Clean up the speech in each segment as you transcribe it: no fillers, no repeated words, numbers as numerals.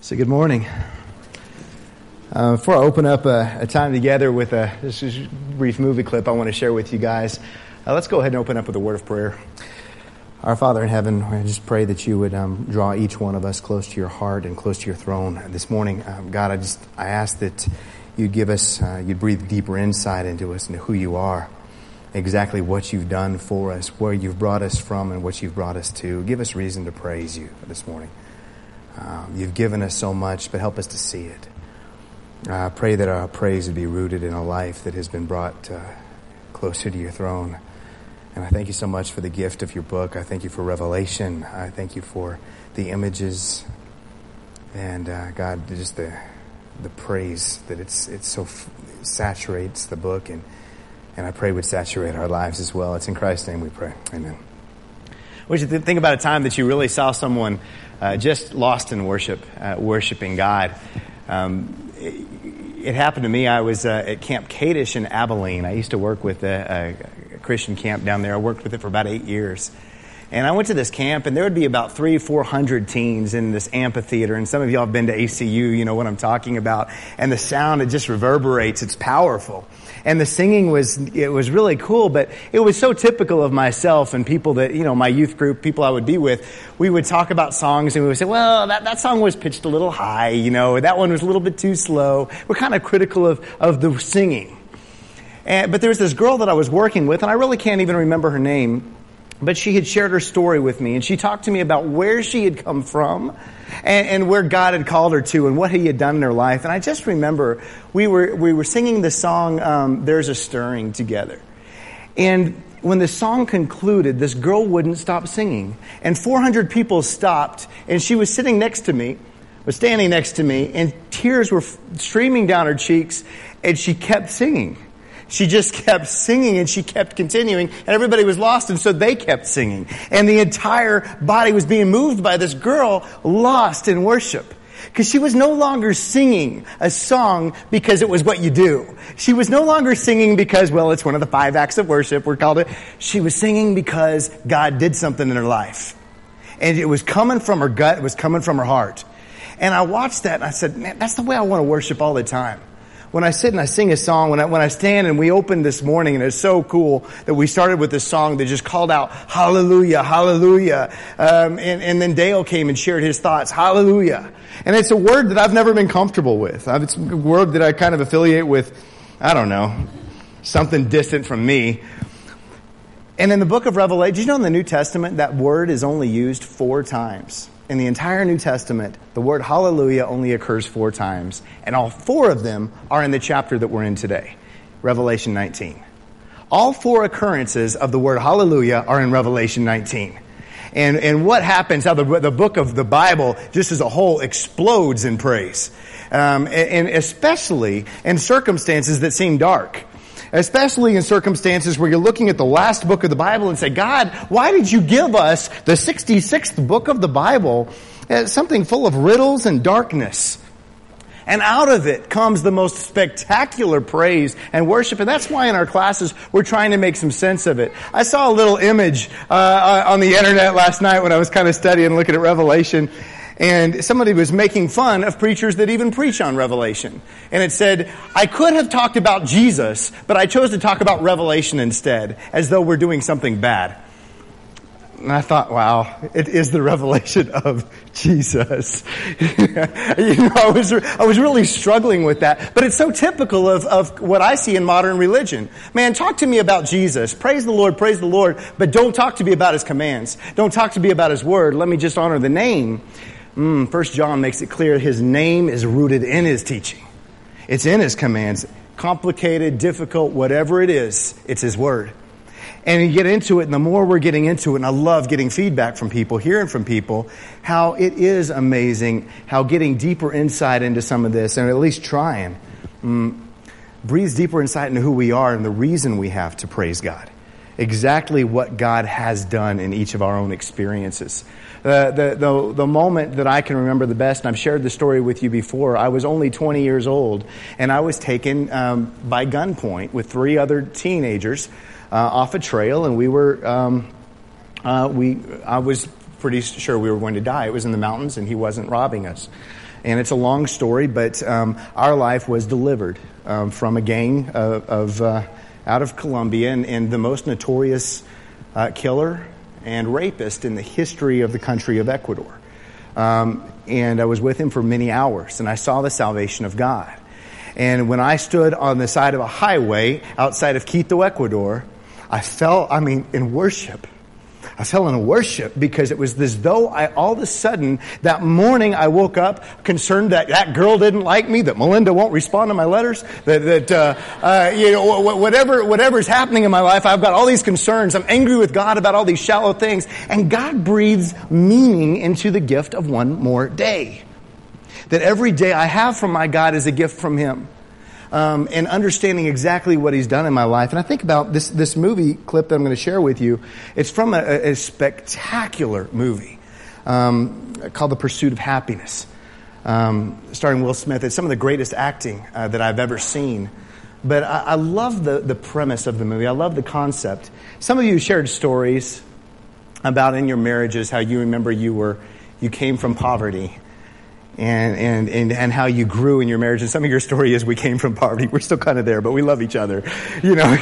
So good morning. Before I open up a time together with this is a brief movie clip I want to share with you guys, let's go ahead and open up with a word of prayer. Our Father in heaven, I just pray that you would draw each one of us close to your heart and close to your throne this morning. God, I ask that you'd give us, you'd breathe deeper insight into us, into who you are, exactly what you've done for us, where you've brought us from and what you've brought us to. Give us reason to praise you this morning. You've given us so much, but help us to see it. I pray that our praise would be rooted in a life that has been brought closer to your throne. And I thank you so much for the gift of your book. I thank you for revelation. I thank you for the images. And God, just the praise that it's so saturates the book. And I pray would saturate our lives as well. It's in Christ's name we pray. Amen. I want you to think about a time that you really saw someone just lost in worship, worshiping God. It happened to me. I was at Camp Kadesh in Abilene. I used to work with a Christian camp down there. I worked with it for about 8 years. And I went to this camp, and there would be about 300-400 teens in this amphitheater. And some of y'all have been to ACU, you know what I'm talking about. And the sound, it just reverberates. It's powerful. And the singing was really cool, but it was so typical of myself and people that, you know, my youth group, people I would be with. We would talk about songs and we would say, well, that song was pitched a little high, you know, that one was a little bit too slow. We're kind of critical of the singing. But there was this girl that I was working with, and I really can't even remember her name. But she had shared her story with me, and she talked to me about where she had come from and where God had called her to and what he had done in her life. And I just remember we were singing the song, There's a Stirring together. And when the song concluded, this girl wouldn't stop singing. And 400 people stopped, and she was sitting next to me, was standing next to me, and tears were streaming down her cheeks, and she kept singing. She just kept singing and she kept continuing, and everybody was lost, and so they kept singing. And the entire body was being moved by this girl lost in worship. Because she was no longer singing a song because it was what you do. She was no longer singing because, well, it's one of the 5 acts of worship, we're called it. She was singing because God did something in her life. And it was coming from her gut, it was coming from her heart. And I watched that and I said, man, that's the way I want to worship all the time. When I sit and I sing a song, when I stand, and we opened this morning, and it's so cool that we started with this song that just called out, hallelujah, hallelujah. And then Dale came and shared his thoughts, hallelujah. And it's a word that I've never been comfortable with. It's a word that I kind of affiliate with, I don't know, something distant from me. And in the book of Revelation, did you know in the New Testament that word is only used 4 times? In the entire New Testament, the word hallelujah only occurs 4 times. And all 4 of them are in the chapter that we're in today, Revelation 19. All 4 occurrences of the word hallelujah are in Revelation 19. And what happens, how the book of the Bible, just as a whole, explodes in praise. And especially in circumstances that seem dark. Especially in circumstances where you're looking at the last book of the Bible and say, God, why did you give us the 66th book of the Bible as something full of riddles and darkness? And out of it comes the most spectacular praise and worship. And that's why in our classes we're trying to make some sense of it. I saw a little image on the internet last night when I was kind of studying and looking at Revelation. And somebody was making fun of preachers that even preach on Revelation. And it said, I could have talked about Jesus, but I chose to talk about Revelation instead, as though we're doing something bad. And I thought, wow, it is the revelation of Jesus. I was really struggling with that. But it's so typical of what I see in modern religion. Man, talk to me about Jesus. Praise the Lord, but don't talk to me about his commands. Don't talk to me about his word. Let me just honor the name. 1 John makes it clear his name is rooted in his teaching. It's in his commands. Complicated, difficult, whatever it is, it's his word. And you get into it, and the more we're getting into it, and I love getting feedback from people, hearing from people, how it is amazing, how getting deeper insight into some of this, and at least trying, breathes deeper insight into who we are and the reason we have to praise God. Exactly what God has done in each of our own experiences. The moment that I can remember the best, and I've shared the story with you before, I was only 20 years old, and I was taken by gunpoint with 3 other teenagers off a trail, and I was pretty sure we were going to die. It was in the mountains, and he wasn't robbing us. And it's a long story, but our life was delivered from a gang out of Colombia, and the most notorious killer and rapist in the history of the country of Ecuador. And I was with him for many hours, and I saw the salvation of God. And when I stood on the side of a highway outside of Quito, Ecuador, I fell in worship. I fell in worship because it was as though all of a sudden, that morning I woke up concerned that girl didn't like me, that Melinda won't respond to my letters, whatever's happening in my life, I've got all these concerns. I'm angry with God about all these shallow things. And God breathes meaning into the gift of one more day. That every day I have from my God is a gift from Him. And understanding exactly what He's done in my life. And I think about this movie clip that I'm going to share with you. It's from a spectacular movie called The Pursuit of Happiness, starring Will Smith. It's some of the greatest acting that I've ever seen. But I love the premise of the movie. I love the concept. Some of you shared stories about in your marriages how you remember you came from poverty. And how you grew in your marriage. And some of your story is we came from poverty. We're still kind of there, but we love each other, you know.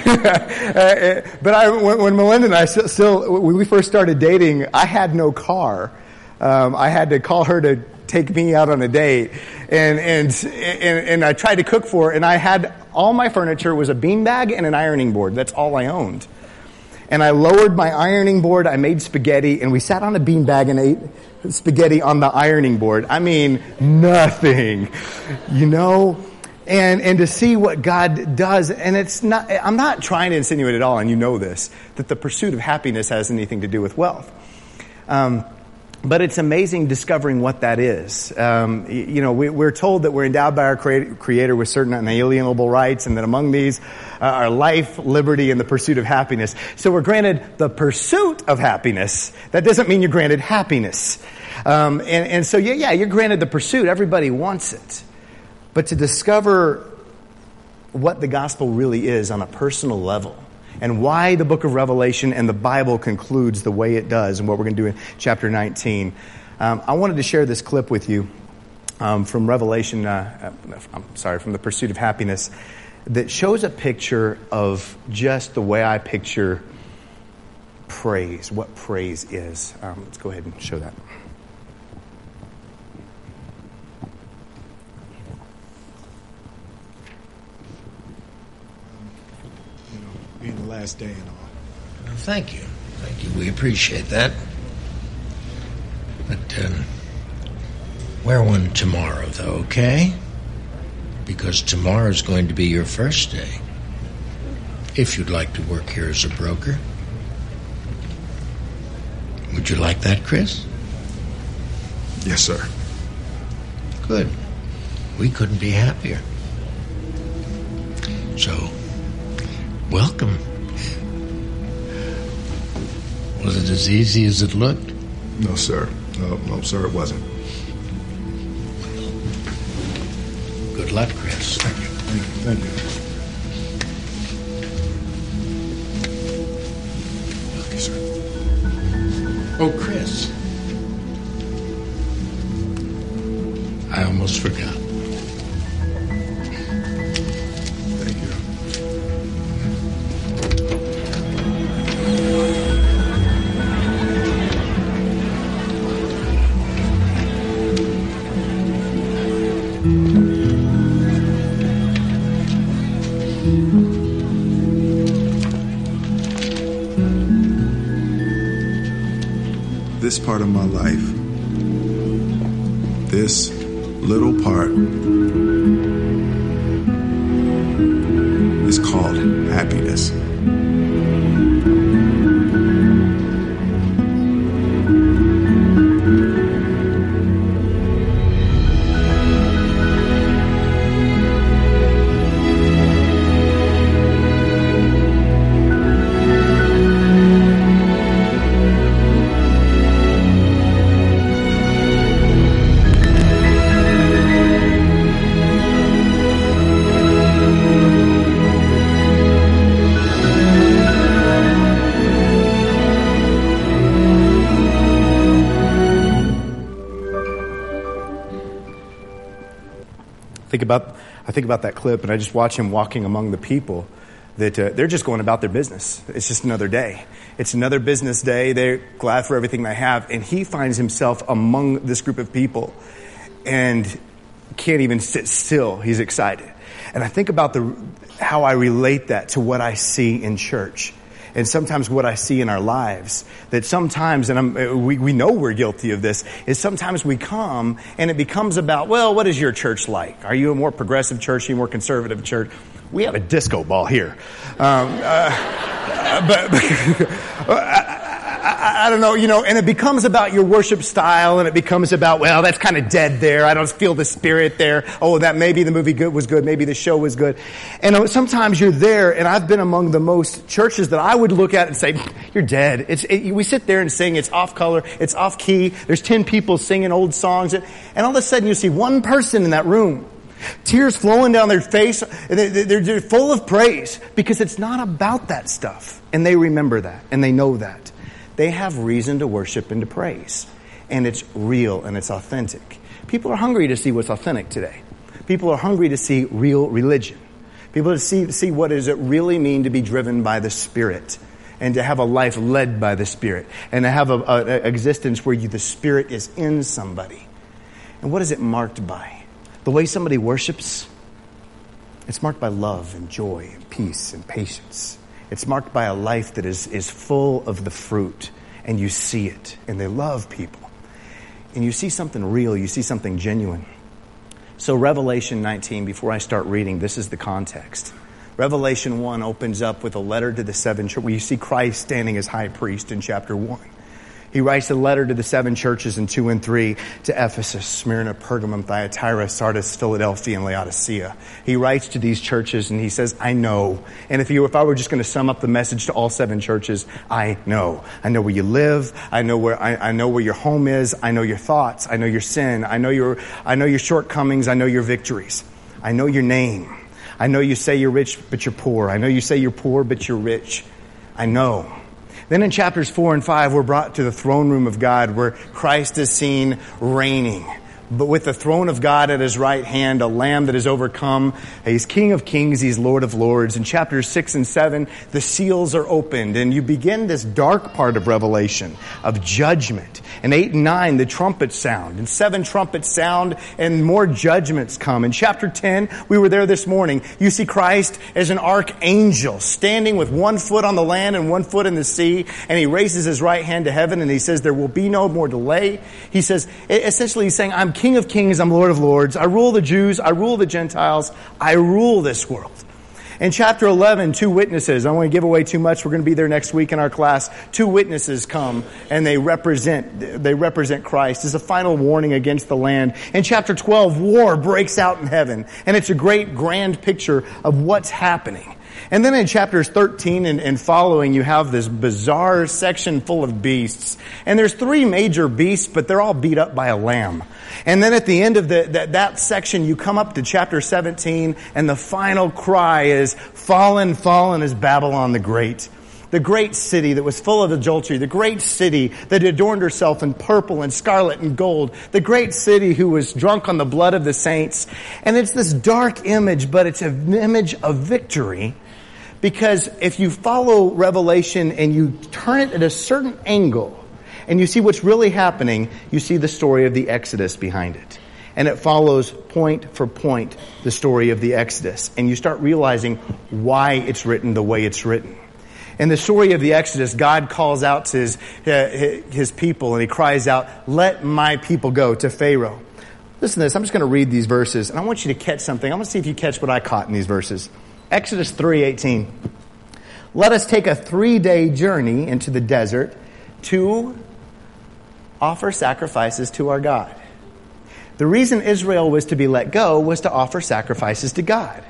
But when Melinda and I when we first started dating, I had no car. I had to call her to take me out on a date, and I tried to cook for her, and I had all my furniture was a beanbag and an ironing board. That's all I owned. And I lowered my ironing board, I made spaghetti, and we sat on a beanbag and ate spaghetti on the ironing board. I mean, nothing, you know? And to see what God does, and I'm not trying to insinuate at all, and you know this, that the pursuit of happiness has anything to do with wealth. But it's amazing discovering what that is. We're told that we're endowed by our Creator with certain unalienable rights, and that among these are life, liberty, and the pursuit of happiness. So we're granted the pursuit of happiness. That doesn't mean you're granted happiness. So you're granted the pursuit. Everybody wants it. But to discover what the gospel really is on a personal level, and why the book of Revelation and the Bible concludes the way it does, and what we're going to do in chapter 19. I wanted to share this clip with you from Revelation, from the Pursuit of Happiness, that shows a picture of just the way I picture praise, what praise is. Let's go ahead and show that. Being the last day and all. Well, thank you. We appreciate that. But wear one tomorrow, though, okay? Because tomorrow's going to be your first day. If you'd like to work here as a broker. Would you like that, Chris? Yes, sir. Good. We couldn't be happier. So, welcome. Was it as easy as it looked? No, sir. No, sir, it wasn't. Good luck, Chris. Thank you. Okay, sir. Oh, Chris. I almost forgot. Thank you. This part of my life, this little part, is called happiness. I think about that clip, and I just watch him walking among the people that they're just going about their business. It's just another day. It's another business day. They're glad for everything they have. And he finds himself among this group of people and can't even sit still. He's excited. And I think about how I relate that to what I see in church. And sometimes what I see in our lives, that sometimes, and we know we're guilty of this, is sometimes we come and it becomes about, well, what is your church like? Are you a more progressive church? Are you a more conservative church? We have a disco ball here. I don't know, and it becomes about your worship style, and it becomes about, well, that's kind of dead there. I don't feel the spirit there. Oh, that maybe the movie was good. Maybe the show was good. And sometimes you're there, and I've been among the most churches that I would look at and say, you're dead. We sit there and sing. It's off color. It's off key. There's 10 people singing old songs. And all of a sudden you see one person in that room, tears flowing down their face. They're full of praise because it's not about that stuff. And they remember that, and they know that. They have reason to worship and to praise. And it's real and it's authentic. People are hungry to see what's authentic today. People are hungry to see real religion. People to see what does it really mean to be driven by the Spirit. And to have a life led by the Spirit. And to have an existence where the Spirit is in somebody. And what is it marked by? The way somebody worships, it's marked by love and joy and peace and patience. It's marked by a life that is full of the fruit, and you see it, and they love people. And you see something real, you see something genuine. So Revelation 19, before I start reading, this is the context. Revelation 1 opens up with a letter to the 7 churches, where you see Christ standing as high priest in chapter 1. He writes a letter to the 7 churches in 2 and 3 to Ephesus, Smyrna, Pergamum, Thyatira, Sardis, Philadelphia, and Laodicea. He writes to these churches and he says, I know. And if I were just going to sum up the message to all 7 churches, I know. I know where you live. I know where your home is. I know your thoughts. I know your sin. I know your shortcomings. I know your victories. I know your name. I know you say you're rich, but you're poor. I know you say you're poor, but you're rich. I know. Then in chapters 4 and 5, we're brought to the throne room of God where Christ is seen reigning. But with the throne of God at his right hand, a lamb that has overcome. He's King of Kings, he's Lord of Lords. In chapters 6 and 7, the seals are opened and you begin this dark part of Revelation of judgment. In 8 and 9, the trumpets sound. In 7, trumpets sound and more judgments come. In chapter 10, we were there this morning. You see Christ as an archangel standing with one foot on the land and one foot in the sea. And he raises his right hand to heaven and he says, there will be no more delay. He says, essentially he's saying, I'm King of Kings, I'm Lord of Lords. I rule the Jews, I rule the Gentiles, I rule this world. In chapter 11, 2 witnesses. I don't want to give away too much. We're going to be there next week in our class. 2 witnesses come and they represent Christ. It's a final warning against the land. In chapter 12, war breaks out in heaven. And it's a great grand picture of what's happening. And then in chapters 13 and following, you have this bizarre section full of beasts. And there's 3 major beasts, but they're all beat up by a lamb. And then at the end of that section, you come up to chapter 17, and the final cry is, fallen, fallen is Babylon the Great. The great city that was full of adultery. The great city that adorned herself in purple and scarlet and gold. The great city who was drunk on the blood of the saints. And it's this dark image, but it's an image of victory. Because if you follow Revelation and you turn it at a certain angle and you see what's really happening, you see the story of the Exodus behind it. And it follows point for point the story of the Exodus. And you start realizing why it's written the way it's written. In the story of the Exodus, God calls out to his people and he cries out, let my people go, to Pharaoh. Listen to this. I'm just going to read these verses and I want you to catch something. I want to see if you catch what I caught in these verses. Exodus 3:18. Let us take a 3-day journey into the desert to offer sacrifices to our God. The reason Israel was to be let go was to offer sacrifices to God.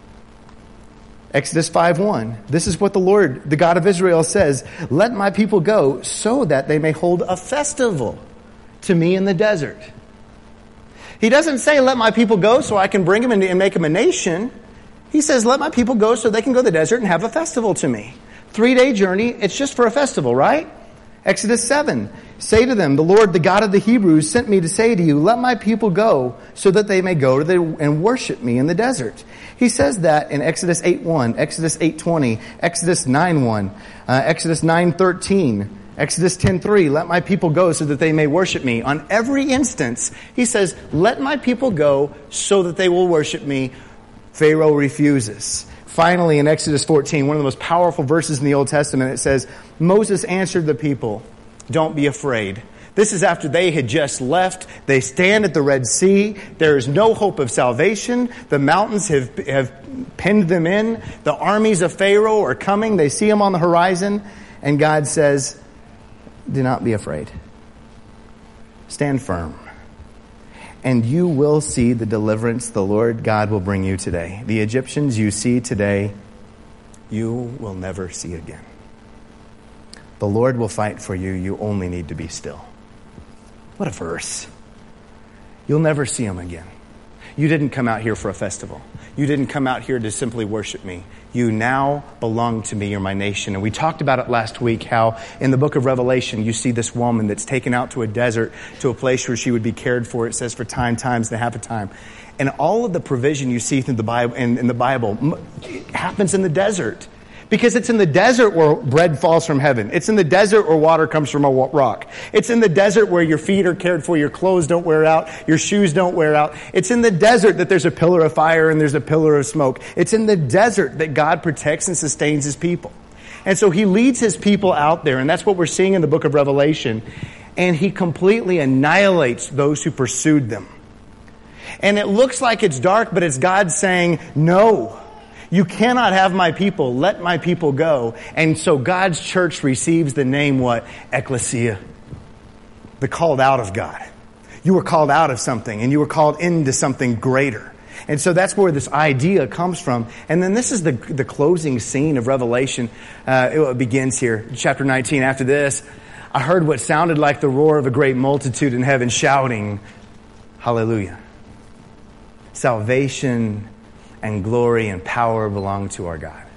Exodus 5:1. This is what the Lord, the God of Israel, says. Let my people go so that they may hold a festival to me in the desert. He doesn't say, let my people go so I can bring them and make them a nation. He says, let my people go so they can go to the desert and have a festival to me. 3-day journey, it's just for a festival, right? Exodus 7, say to them, the Lord, the God of the Hebrews, sent me to say to you, let my people go so that they may go and worship me in the desert. He says that in Exodus 8:1, Exodus 8:20, Exodus 9:1, Exodus 9:13, Exodus 10:3, let my people go so that they may worship me. On every instance, he says, let my people go so that they will worship me. Pharaoh refuses. Finally, in Exodus 14, one of the most powerful verses in the Old Testament, it says, Moses answered the people, don't be afraid. This is after they had just left. They stand at the Red Sea. There is no hope of salvation. The mountains have pinned them in. The armies of Pharaoh are coming. They see them on the horizon. And God says, do not be afraid. Stand firm. And you will see the deliverance the Lord God will bring you today. The Egyptians you see today, you will never see again. The Lord will fight for you. You only need to be still. What a verse. You'll never see him again. You didn't come out here for a festival. You didn't come out here to simply worship me. You now belong to me. You're my nation. And we talked about it last week, how in the book of Revelation, you see this woman that's taken out to a desert, to a place where she would be cared for. It says for times and a half a time. And all of the provision you see through the Bible, in the Bible happens in the desert. Because it's in the desert where bread falls from heaven. It's in the desert where water comes from a rock. It's in the desert where your feet are cared for, your clothes don't wear out, your shoes don't wear out. It's in the desert that there's a pillar of fire and there's a pillar of smoke. It's in the desert that God protects and sustains his people. And so he leads his people out there, and that's what we're seeing in the book of Revelation. And he completely annihilates those who pursued them. And it looks like it's dark, but it's God saying, no. You cannot have my people. Let my people go. And so God's church receives the name what? Ecclesia. The called out of God. You were called out of something and you were called into something greater. And so that's where this idea comes from. And then this is the closing scene of Revelation. It begins here. Chapter 19. After this, I heard what sounded like the roar of a great multitude in heaven shouting, Hallelujah. Salvation and glory and power belong to our God.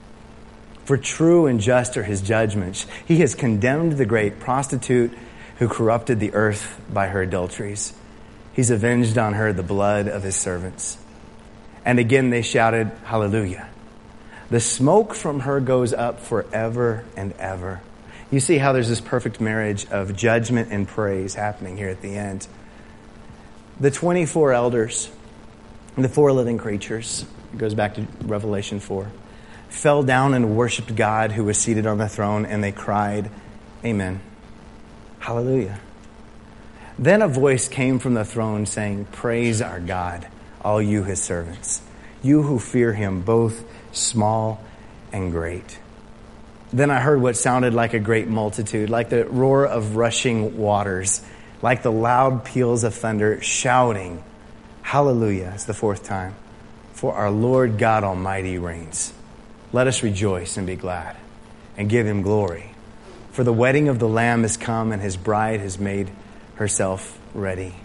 For true and just are his judgments. He has condemned the great prostitute who corrupted the earth by her adulteries. He's avenged on her the blood of his servants. And again they shouted, Hallelujah. The smoke from her goes up forever and ever. You see how there's this perfect marriage of judgment and praise happening here at the end. The 24 elders, the 4 living creatures, it goes back to Revelation 4, fell down and worshiped God who was seated on the throne, and they cried, Amen. Hallelujah. Then a voice came from the throne saying, Praise our God, all you his servants, you who fear him, both small and great. Then I heard what sounded like a great multitude, like the roar of rushing waters, like the loud peals of thunder, shouting, Hallelujah. It's the 4th time. For our Lord God Almighty reigns. Let us rejoice and be glad and give him glory. For the wedding of the Lamb is come and his bride has made herself ready.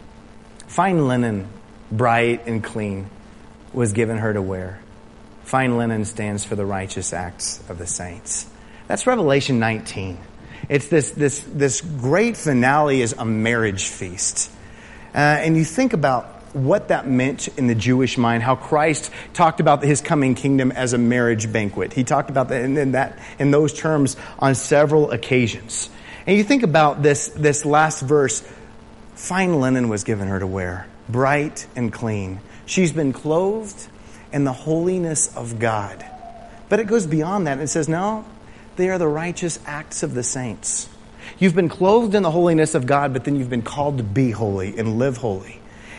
Fine linen, bright and clean, was given her to wear. Fine linen stands for the righteous acts of the saints. That's Revelation 19. It's this great finale is a marriage feast. And you think about what that meant in the Jewish mind, how Christ talked about his coming kingdom as a marriage banquet. He talked about that in those terms on several occasions. And you think about this last verse, fine linen was given her to wear, bright and clean. She's been clothed in the holiness of God. But it goes beyond that. It says, no, they are the righteous acts of the saints. You've been clothed in the holiness of God, but then you've been called to be holy and live holy.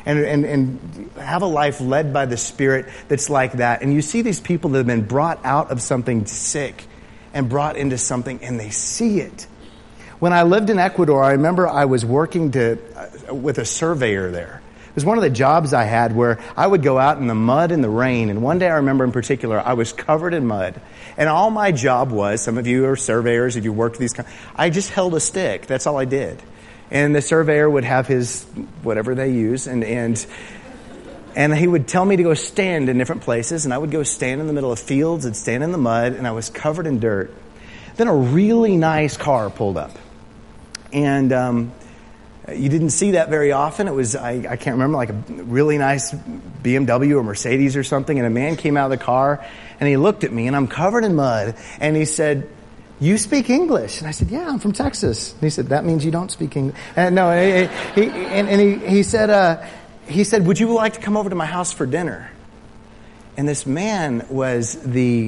And have a life led by the Spirit that's like that. And you see these people that have been brought out of something sick and brought into something, and they see it. When I lived in Ecuador, I remember I was working with a surveyor there. It was one of the jobs I had where I would go out in the mud and the rain. And one day I remember in particular, I was covered in mud. And all my job was, some of you are surveyors, if you worked with these, I just held a stick. That's all I did. And the surveyor would have his, whatever they use, and he would tell me to go stand in different places, and I would go stand in the middle of fields and stand in the mud, and I was covered in dirt. Then a really nice car pulled up. And you didn't see that very often. It was, I can't remember, like a really nice BMW or Mercedes or something. And a man came out of the car and he looked at me and I'm covered in mud. And he said, "You speak English?" And I said, "Yeah, I'm from Texas." And he said, "That means you don't speak English." And no, he said, "Would you like to come over to my house for dinner?" And this man was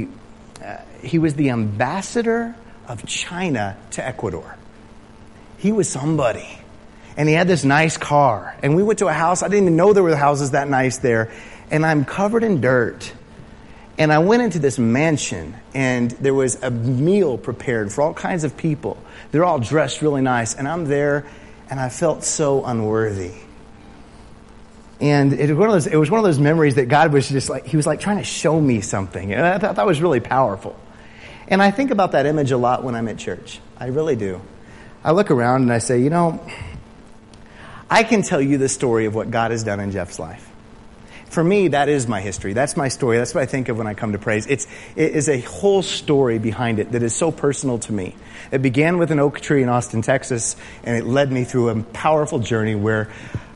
he was the ambassador of China to Ecuador. He was somebody. And he had this nice car. And we went to a house. I didn't even know there were houses that nice there. And I'm covered in dirt. And I went into this mansion. And there was a meal prepared for all kinds of people. They're all dressed really nice. And I'm there. And I felt so unworthy. And it was one of those memories that God was just like, he was like trying to show me something. And I thought that was really powerful. And I think about that image a lot when I'm at church. I really do. I look around and I say, you know, I can tell you the story of what God has done in Jeff's life. For me, that is my history. That's my story. That's what I think of when I come to praise. It is a whole story behind it that is so personal to me. It began with an oak tree in Austin, Texas, and it led me through a powerful journey where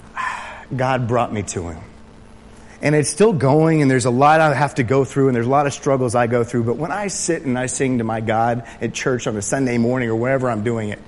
God brought me to Him. And it's still going, and there's a lot I have to go through, and there's a lot of struggles I go through. But when I sit and I sing to my God at church on a Sunday morning or wherever I'm doing it,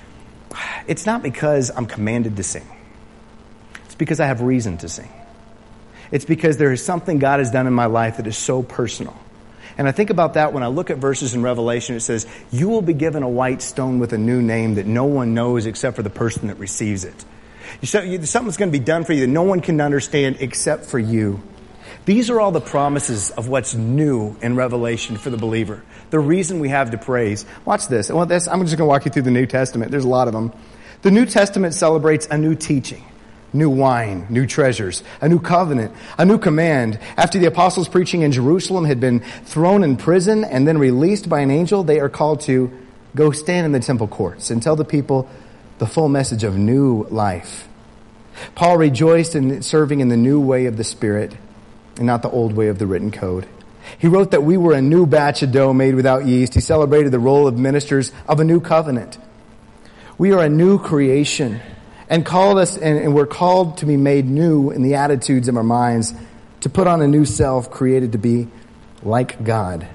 it's not because I'm commanded to sing. It's because I have reason to sing. It's because there is something God has done in my life that is so personal. And I think about that when I look at verses in Revelation. It says, "You will be given a white stone with a new name that no one knows except for the person that receives it." Something's going to be done for you that no one can understand except for you. These are all the promises of what's new in Revelation for the believer. The reason we have to praise. Watch this. I'm just going to walk you through the New Testament. There's a lot of them. The New Testament celebrates a new teaching, new wine, new treasures, a new covenant, a new command. After the apostles preaching in Jerusalem had been thrown in prison and then released by an angel, they are called to go stand in the temple courts and tell the people the full message of new life. Paul rejoiced in serving in the new way of the Spirit and not the old way of the written code. He wrote that we were a new batch of dough made without yeast. He celebrated the role of ministers of a new covenant. We are a new creation and we're called to be made new in the attitudes of our minds, to put on a new self created to be like God.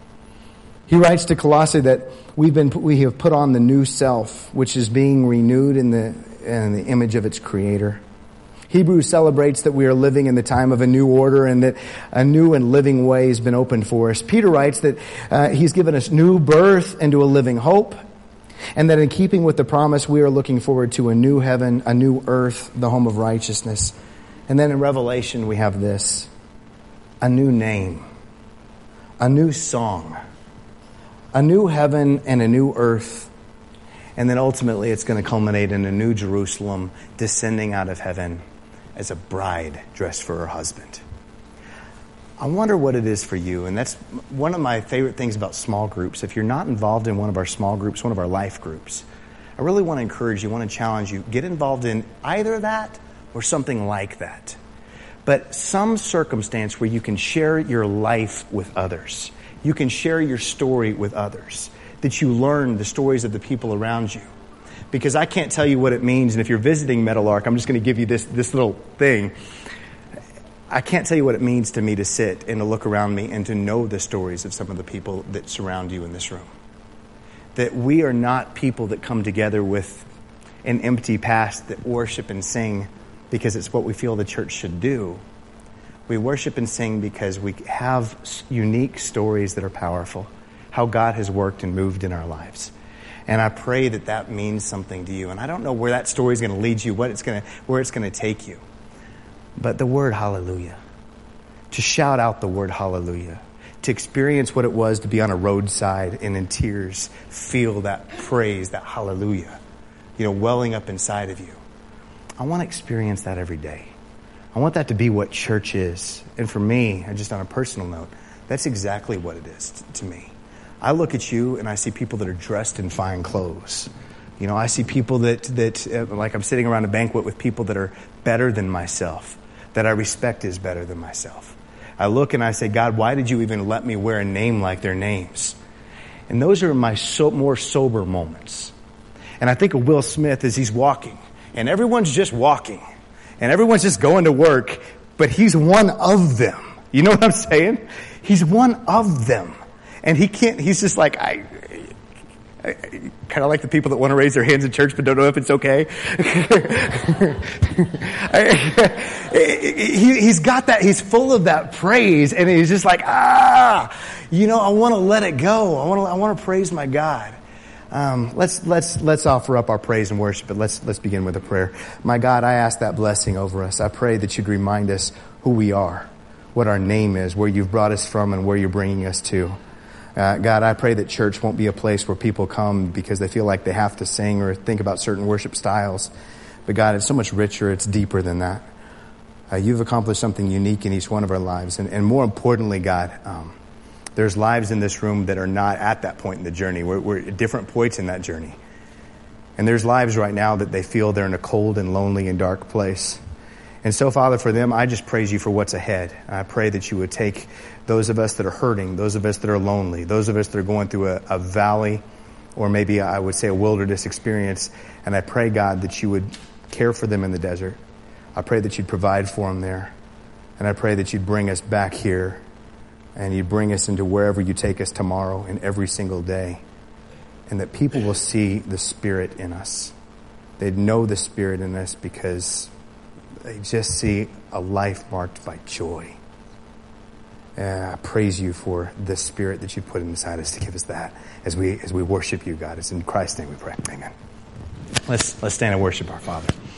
He writes to Colossae that we have put on the new self, which is being renewed in the image of its creator. Hebrews celebrates that we are living in the time of a new order and that a new and living way has been opened for us. Peter writes that he's given us new birth into a living hope, and that in keeping with the promise, we are looking forward to a new heaven, a new earth, the home of righteousness. And then in Revelation, we have this: a new name, a new song, a new heaven and a new earth. And then ultimately it's going to culminate in a new Jerusalem descending out of heaven as a bride dressed for her husband. I wonder what it is for you. And that's one of my favorite things about small groups. If you're not involved in one of our small groups, one of our life groups, I really want to encourage you, want to challenge you, get involved in either that or something like that. But some circumstance where you can share your life with others. You can share your story with others. That you learn the stories of the people around you. Because I can't tell you what it means. And if you're visiting Meadowlark, I'm just going to give you this little thing. I can't tell you what it means to me to sit and to look around me and to know the stories of some of the people that surround you in this room. That we are not people that come together with an empty past that worship and sing because it's what we feel the church should do. We worship and sing because we have unique stories that are powerful. How God has worked and moved in our lives. And I pray that that means something to you. And I don't know where that story is going to lead you, where it's going to take you. But the word hallelujah. To shout out the word hallelujah. To experience what it was to be on a roadside and in tears feel that praise, that hallelujah, welling up inside of you. I want to experience that every day. I want that to be what church is. And for me, just on a personal note, that's exactly what it is to me. I look at you and I see people that are dressed in fine clothes. I see people that like I'm sitting around a banquet with people that are better than myself, that I respect as better than myself. I look and I say, God, why did you even let me wear a name like their names? And those are my more sober moments. And I think of Will Smith as he's walking, and everyone's just walking, and everyone's just going to work, but he's one of them. You know what I'm saying? He's one of them. And he's just like, I kind of like the people that want to raise their hands in church but don't know if it's okay. He's got that, he's full of that praise, and he's just like, I want to let it go. I want to praise my God. Let's offer up our praise and worship, but let's begin with a prayer. My God, I ask that blessing over us. I pray that you'd remind us who we are, what our name is, where you've brought us from, and where you're bringing us to. God, I pray that church won't be a place where people come because they feel like they have to sing or think about certain worship styles. But God, it's so much richer. It's deeper than that. You've accomplished something unique in each one of our lives. And more importantly, God, there's lives in this room that are not at that point in the journey. We're at different points in that journey. And there's lives right now that they feel they're in a cold and lonely and dark place. And so, Father, for them, I just praise you for what's ahead. I pray that you would take those of us that are hurting, those of us that are lonely, those of us that are going through a valley, or maybe I would say a wilderness experience. And I pray, God, that you would care for them in the desert. I pray that you'd provide for them there. And I pray that you'd bring us back here, and you'd bring us into wherever you take us tomorrow and every single day. And that people will see the Spirit in us. They'd know the Spirit in us because they just see a life marked by joy. And I praise you for the Spirit that you put inside us to give us that as we worship you, God. It's in Christ's name we pray. Amen. Let's stand and worship our Father.